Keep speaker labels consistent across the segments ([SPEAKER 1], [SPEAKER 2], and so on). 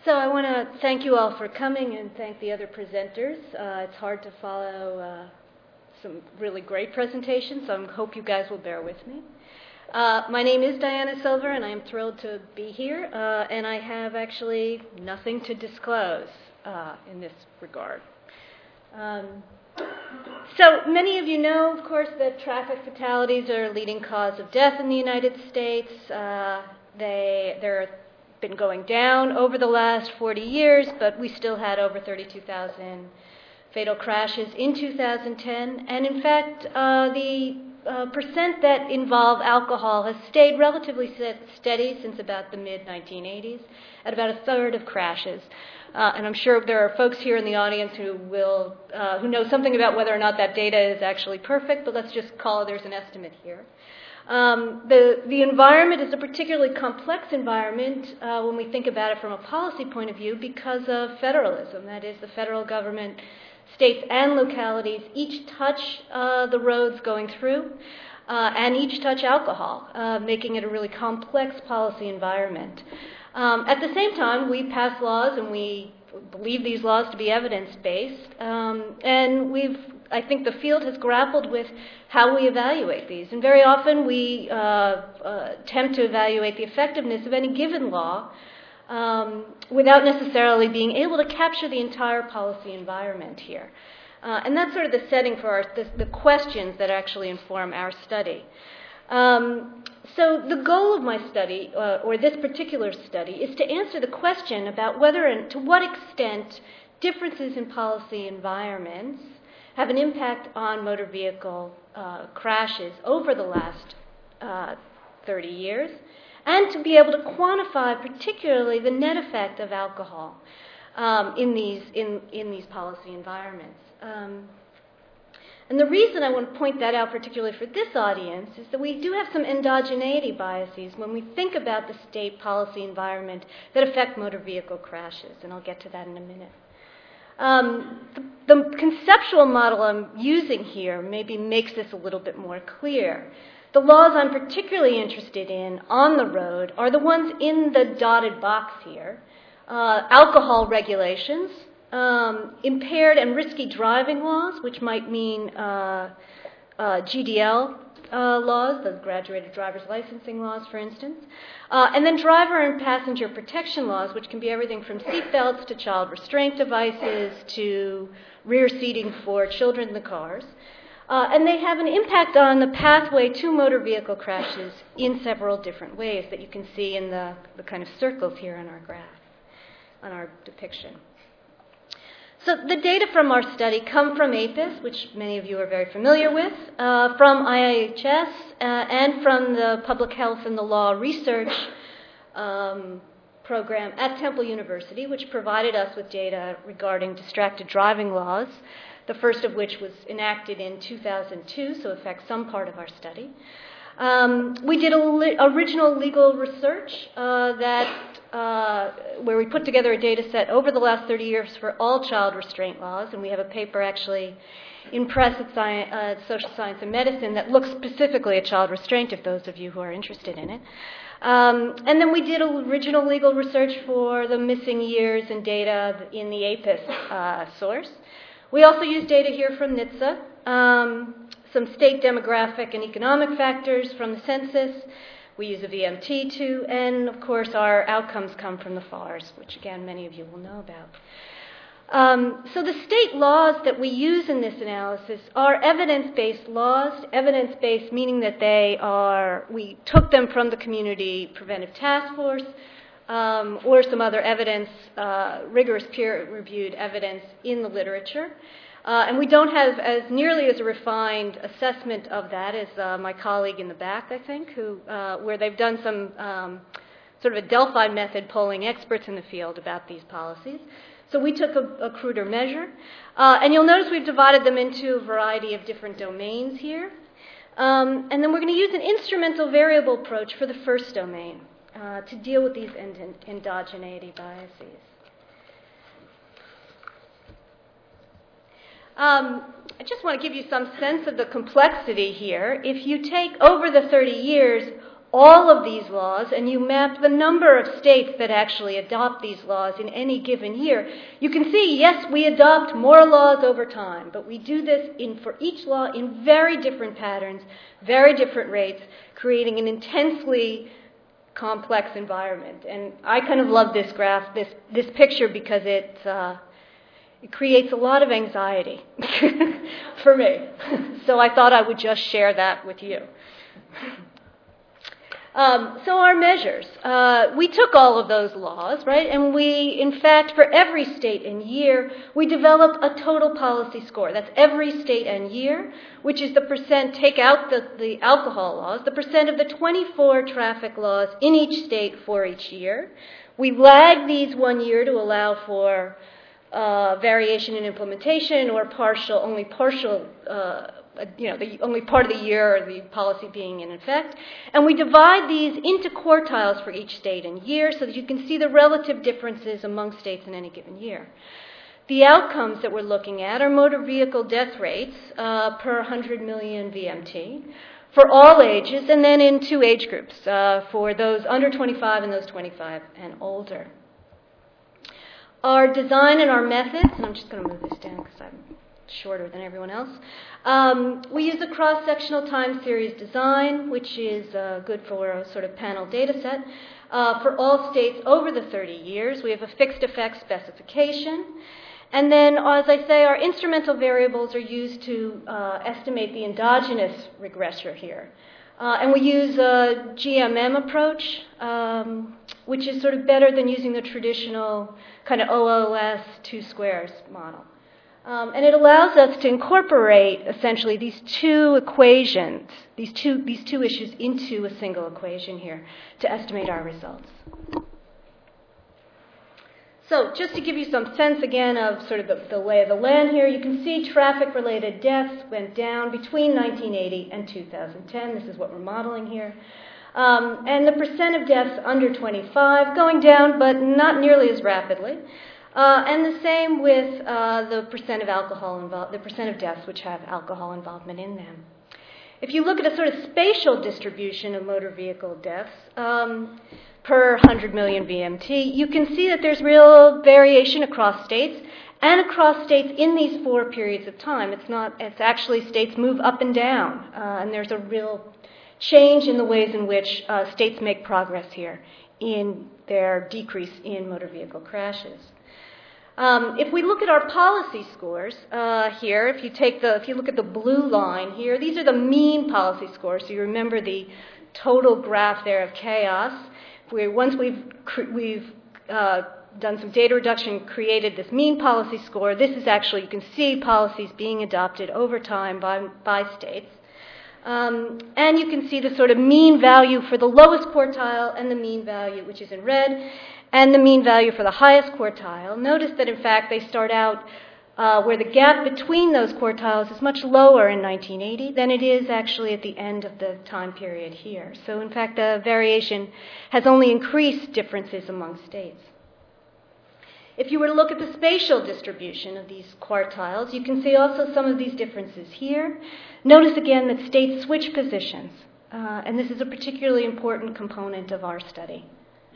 [SPEAKER 1] So I want to thank you all for coming and thank the other presenters. It's hard to follow some really great presentations, so I hope you guys will bear with me. My name is Diana Silver, and I am thrilled to be here, and I have actually nothing to disclose in this regard. So many of you know, of course, that traffic fatalities are a leading cause of death in the United States. They're been going down over the last 40 years, but we still had over 32,000 fatal crashes in 2010. And in fact, the percent that involve alcohol has stayed relatively steady since about the mid-1980s, at about a third of crashes. And I'm sure there are folks here in the audience who know something about whether or not that data is actually perfect, but let's just call it there's an estimate here. The environment is a particularly complex environment when we think about it from a policy point of view because of federalism. That is, the federal government, states and localities each touch the roads going through and each touch alcohol, making it a really complex policy environment. At the same time, we pass laws and we believe these laws to be evidence-based, and I think the field has grappled with how we evaluate these. And very often we attempt to evaluate the effectiveness of any given law without necessarily being able to capture the entire policy environment here. And that's sort of the setting for the questions that actually inform our study. So the goal of my study, or this particular study, is to answer the question about whether and to what extent differences in policy environments have an impact on motor vehicle crashes over the last 30 years, and to be able to quantify particularly the net effect of alcohol in these policy environments. And the reason I want to point that out particularly for this audience is that we do have some endogeneity biases when we think about the state policy environment that affect motor vehicle crashes, and I'll get to that in a minute. The conceptual model I'm using here maybe makes this a little bit more clear. The laws I'm particularly interested in on the road are the ones in the dotted box here. Alcohol regulations, impaired and risky driving laws, which might mean GDL laws, the graduated driver's licensing laws, for instance, and then driver and passenger protection laws, which can be everything from seat belts to child restraint devices to rear seating for children in the cars. And they have an impact on the pathway to motor vehicle crashes in several different ways that you can see in the kind of circles here on our graph, on our depiction. So the data from our study come from APIS, which many of you are very familiar with, from IIHS, and from the Public Health and the Law Research program at Temple University, which provided us with data regarding distracted driving laws, the first of which was enacted in 2002, so affects some part of our study. We did original legal research where we put together a data set over the last 30 years for all child restraint laws, and we have a paper actually in press at Social Science and Medicine that looks specifically at child restraint, if those of you who are interested in it. And then we did original legal research for the missing years and data in the APIS source. We also used data here from NHTSA, some state demographic and economic factors from the census. We use a VMT too, and of course our outcomes come from the FARS, which again many of you will know about. So the state laws that we use in this analysis are evidence-based laws, evidence-based meaning that we took them from the Community Preventive Task Force or some other evidence, rigorous peer-reviewed evidence in the literature. And we don't have as nearly as a refined assessment of that as my colleague in the back, I think, where they've done some sort of a Delphi method polling experts in the field about these policies. So we took a cruder measure. And you'll notice we've divided them into a variety of different domains here. And then we're going to use an instrumental variable approach for the first domain to deal with these endogeneity biases. I just want to give you some sense of the complexity here. If you take over the 30 years all of these laws and you map the number of states that actually adopt these laws in any given year, you can see, yes, we adopt more laws over time, but we do this for each law in very different patterns, very different rates, creating an intensely complex environment. And I kind of love this graph, this picture, because it creates a lot of anxiety for me. So I thought I would just share that with you. So our measures. We took all of those laws, right? And we, in fact, for every state and year, we developed a total policy score. That's every state and year, which is the percent, take out the alcohol laws, the percent of the 24 traffic laws in each state for each year. We lagged these 1 year to allow for variation in implementation or only partial the only part of the year or the policy being in effect. And we divide these into quartiles for each state and year so that you can see the relative differences among states in any given year. The outcomes that we're looking at are motor vehicle death rates per 100 million VMT for all ages, and then in two age groups, for those under 25 and those 25 and older. Our design and our methods, and I'm just going to move this down because I'm shorter than everyone else. We use a cross-sectional time series design, which is good for a sort of panel data set. For all states over the 30 years, we have a fixed effect specification. And then, as I say, our instrumental variables are used to estimate the endogenous regressor here. And we use a GMM approach, which is sort of better than using the traditional kind of OLS 2 squares model. And it allows us to incorporate essentially these two equations, these two issues into a single equation here to estimate our results. So just to give you some sense again of sort of the lay of the land here, you can see traffic-related deaths went down between 1980 and 2010. This is what we're modeling here. And the percent of deaths under 25 going down, but not nearly as rapidly. And the same with the percent of the percent of deaths which have alcohol involvement in them. If you look at a sort of spatial distribution of motor vehicle deaths per 100 million VMT, you can see that there's real variation across states and across states in these 4 periods of time. It's actually states move up and down, and there's a real change in the ways in which states make progress here in their decrease in motor vehicle crashes. If we look at our policy scores here, if you look at the blue line here, these are the mean policy scores. So you remember the total graph there of chaos. Once we've done some data reduction, created this mean policy score. This is actually, you can see policies being adopted over time by states. And you can see the sort of mean value for the lowest quartile and the mean value, which is in red, and the mean value for the highest quartile. Notice that, in fact, they start out where the gap between those quartiles is much lower in 1980 than it is actually at the end of the time period here. So, in fact, the variation has only increased differences among states. If you were to look at the spatial distribution of these quartiles, you can see also some of these differences here. Notice again that states switch positions, and this is a particularly important component of our study.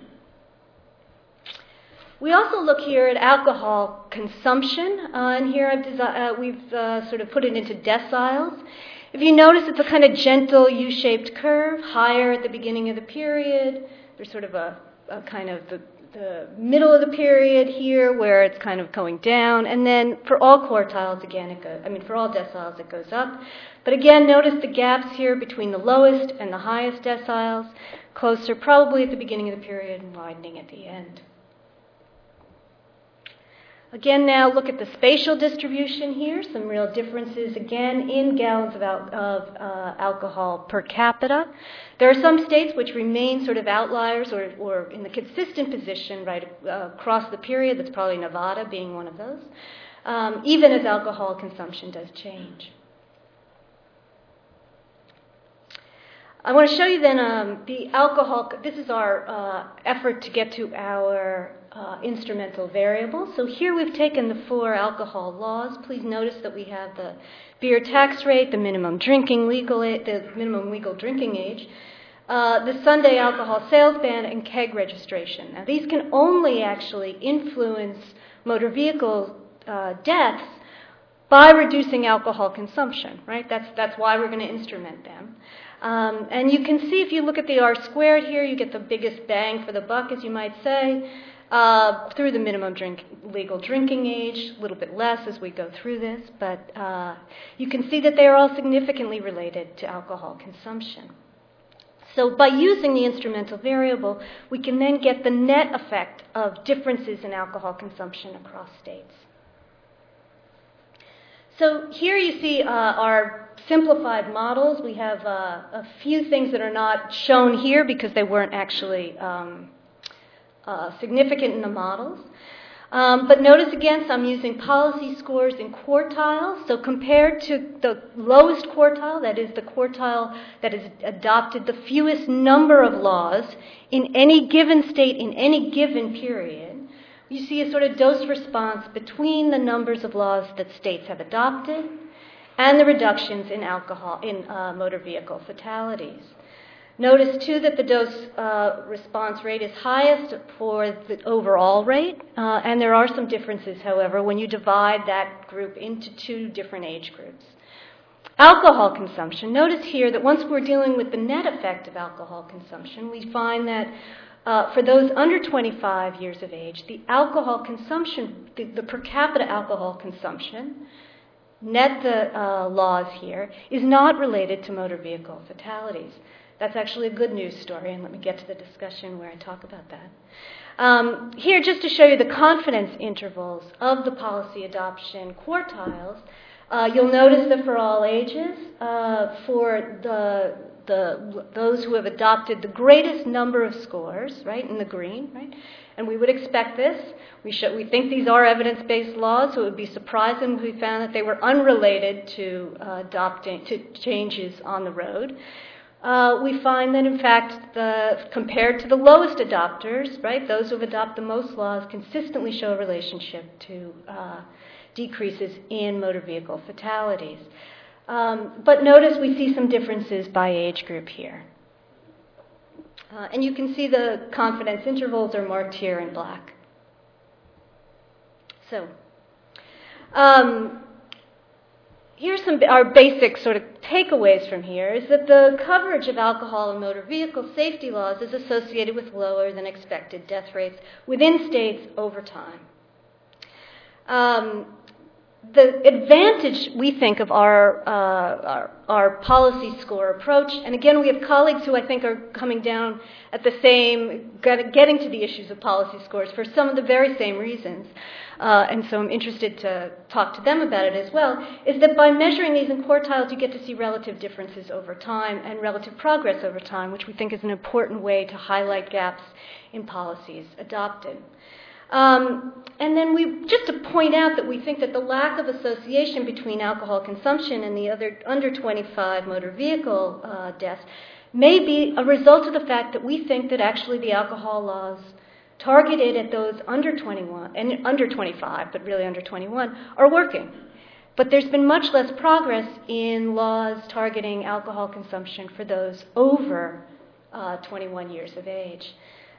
[SPEAKER 1] We also look here at alcohol consumption, and here we've sort of put it into deciles. If you notice, it's a kind of gentle U-shaped curve, higher at the beginning of the period. There's sort of a kind of the middle of the period here where it's kind of going down, and then for all quartiles, again, for all deciles, it goes up. But again, notice the gaps here between the lowest and the highest deciles, closer probably at the beginning of the period and widening at the end. Again, now look at the spatial distribution here. Some real differences, again, in gallons of alcohol per capita. There are some states which remain sort of outliers or in the consistent position right across the period. That's probably Nevada being one of those, even as alcohol consumption does change. I want to show you then the alcohol. This is our effort to get to our instrumental variables. So here we've taken the 4 alcohol laws. Please notice that we have the beer tax rate, the minimum legal drinking age, the Sunday alcohol sales ban and keg registration. Now, these can only actually influence motor vehicle deaths by reducing alcohol consumption, right? That's why we're going to instrument them. And you can see if you look at the R squared here, you get the biggest bang for the buck, as you might say, through the minimum legal drinking age, a little bit less as we go through this, but you can see that they are all significantly related to alcohol consumption. So by using the instrumental variable, we can then get the net effect of differences in alcohol consumption across states. So here you see our simplified models. We have a few things that are not shown here because they weren't actually significant in the models. But notice again, so I'm using policy scores in quartiles. So compared to the lowest quartile, that is the quartile that has adopted the fewest number of laws in any given state in any given period, you see a sort of dose response between the numbers of laws that states have adopted and the reductions in motor vehicle fatalities. Notice, too, that the dose response rate is highest for the overall rate, and there are some differences, however, when you divide that group into two different age groups. Alcohol consumption. Notice here that once we're dealing with the net effect of alcohol consumption, we find that for those under 25 years of age, the alcohol consumption, the per capita alcohol consumption, net the laws here, is not related to motor vehicle fatalities. That's actually a good news story, and let me get to the discussion where I talk about that. Here, just to show you the confidence intervals of the policy adoption quartiles, you'll notice that for all ages, for those who have adopted the greatest number of scores, right, in the green, right, and we would expect this. We think these are evidence-based laws, so it would be surprising if we found that they were unrelated to changes on the road. We find that, in fact, compared to the lowest adopters, right, those who have adopted the most laws consistently show a relationship to decreases in motor vehicle fatalities. But notice we see some differences by age group here. And you can see the confidence intervals are marked here in black. So, here's our basic sort of takeaways from here is that the coverage of alcohol and motor vehicle safety laws is associated with lower than expected death rates within states over time. The advantage, we think, of our policy score approach, and again, we have colleagues who I think are coming down at the same, getting to the issues of policy scores for some of the very same reasons, and so I'm interested to talk to them about it as well, is that by measuring these in quartiles, you get to see relative differences over time and relative progress over time, which we think is an important way to highlight gaps in policies adopted. And then just to point out that we think that the lack of association between alcohol consumption and the other under 25 motor vehicle deaths may be a result of the fact that we think that actually the alcohol laws targeted at those under 21 and under 25, but really under 21, are working. But there's been much less progress in laws targeting alcohol consumption for those over 21 years of age.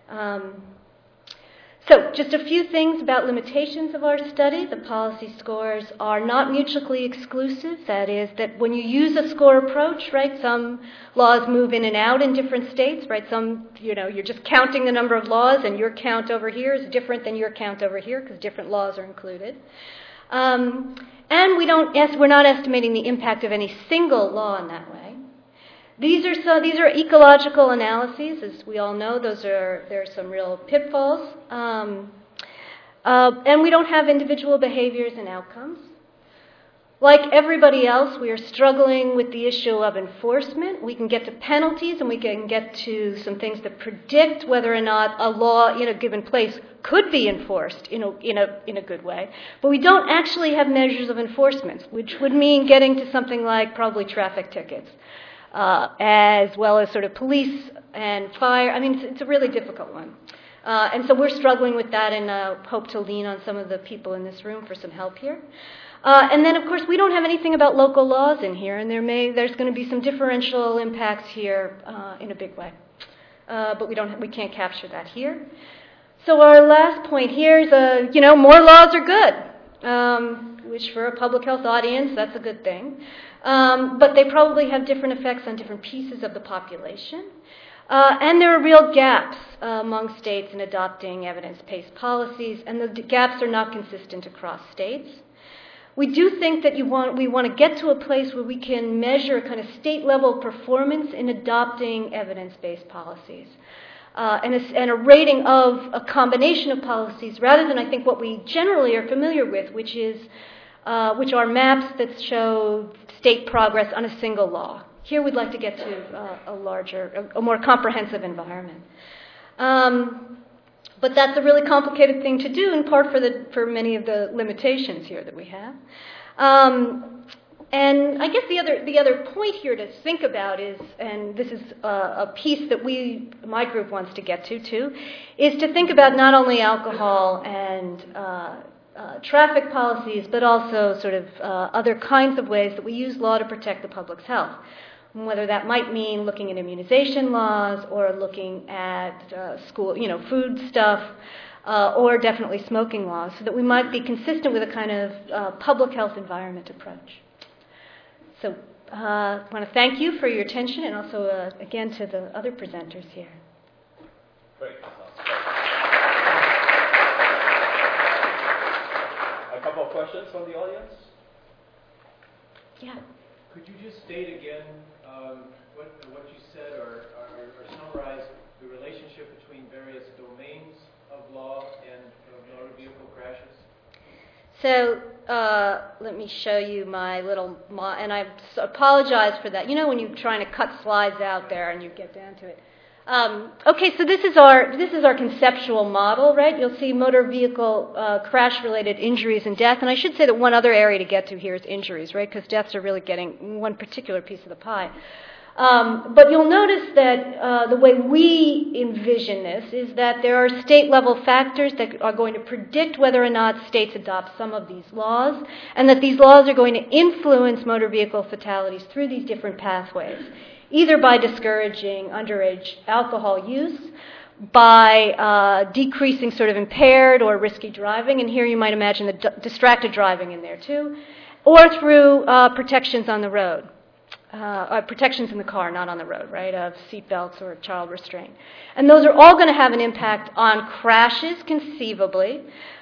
[SPEAKER 1] So just a few things about limitations of our study. The policy scores are not mutually exclusive. That is, that when you use a score approach, right, some laws move in and out in different states, right? Some, you're just counting the number of laws, and your count over here is different than your count over here because different laws are included. And we're not estimating the impact of any single law in that way. These are ecological analyses, as we all know. There are some real pitfalls, and we don't have individual behaviors and outcomes. Like everybody else, we are struggling with the issue of enforcement. We can get to penalties, and we can get to some things that predict whether or not a law in a given place could be enforced in a good way. But we don't actually have measures of enforcement, which would mean getting to something like probably traffic tickets. As well as sort of police and fire. I mean, it's a really difficult one. And so we're struggling with that and hope to lean on some of the people in this room for some help here. And then, of course, we don't have anything about local laws in here, and there's going to be some differential impacts here in a big way. But we can't capture that here. So our last point here is, more laws are good, which for a public health audience, that's a good thing. But they probably have different effects on different pieces of the population. And there are real gaps among states in adopting evidence-based policies, and the gaps are not consistent across states. We do think that we want to get to a place where we can measure kind of state-level performance in adopting evidence-based policies, and a rating of a combination of policies, rather than I think what we generally are familiar with, which are maps that show state progress on a single law. Here we'd like to get to a more comprehensive environment. But that's a really complicated thing to do, in part for many of the limitations here that we have. And I guess the other point here to think about is, and this is a piece that my group wants to get to too, is to think about not only alcohol and traffic policies, but also sort of other kinds of ways that we use law to protect the public's health. Whether that might mean looking at immunization laws or looking at school, food stuff, or definitely smoking laws, so that we might be consistent with a kind of public health environment approach. So I want to thank you for your attention, and also, again, to the other presenters here.
[SPEAKER 2] Great. A couple of questions from the audience?
[SPEAKER 1] Yeah.
[SPEAKER 3] Could you just state again what you said or summarize the relationship between various domains of law and motor vehicle crashes?
[SPEAKER 1] So let me show you my little, and I apologize for that. When you're trying to cut slides out there and you get down to it. Okay, so this is our conceptual model, right? You'll see motor vehicle crash-related injuries and death. And I should say that one other area to get to here is injuries, right? Because deaths are really getting one particular piece of the pie. But you'll notice that the way we envision this is that there are state-level factors that are going to predict whether or not states adopt some of these laws, and that these laws are going to influence motor vehicle fatalities through these different pathways, either by discouraging underage alcohol use, by decreasing sort of impaired or risky driving, and here you might imagine the distracted driving in there too, or through protections on the road. Protections in the car, not on the road, right, of seat belts or child restraint. And those are all going to have an impact on crashes, conceivably,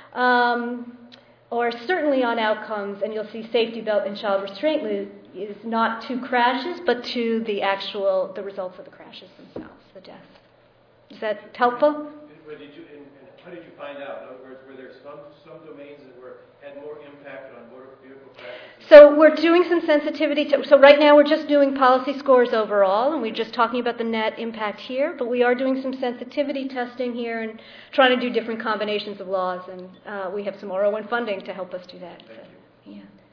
[SPEAKER 1] or certainly on outcomes, and you'll see safety belt and child restraint is not to crashes, but to the results of the crashes themselves, the death. Is that helpful?
[SPEAKER 3] And how did you find out? In other words, were there some domains that had more impact on motor vehicle crashes?
[SPEAKER 1] So we're doing some sensitivity. So right now we're just doing policy scores overall, and we're just talking about the net impact here, but we are doing some sensitivity testing here and trying to do different combinations of laws, and we have some R01 funding to help us do that.
[SPEAKER 3] Thank you.
[SPEAKER 1] Yeah.